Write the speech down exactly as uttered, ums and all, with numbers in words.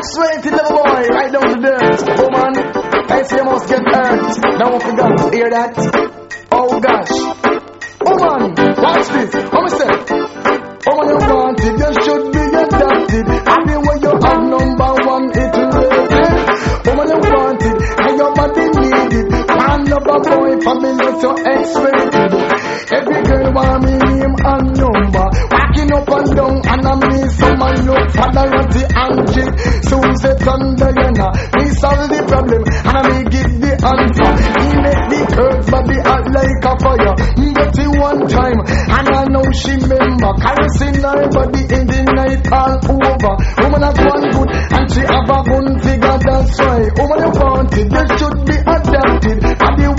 X-rated little boy, right down to dirt. Oh man, I see you must get hurt. Now I forgot, hear that? Oh gosh. Oh man, watch this. How me say? Oh man, you want it, you should be adopted. And the way you have number one, it rated. Oh man, you want it, and your body need it. Man of a boy, family to X-rated. Every girl want me name and number. Walking up and down, and I me someone look for the Ratty Angie. Soon say thunder, you know. Me solve the problem, and I me give the answer. He make the earth body hot like a fire. But it one time, and I know she remember. Caressing her body in the night all over. Woman has one good, and she have a gun figure, that's why. Woman you want it, you should be adapted. And the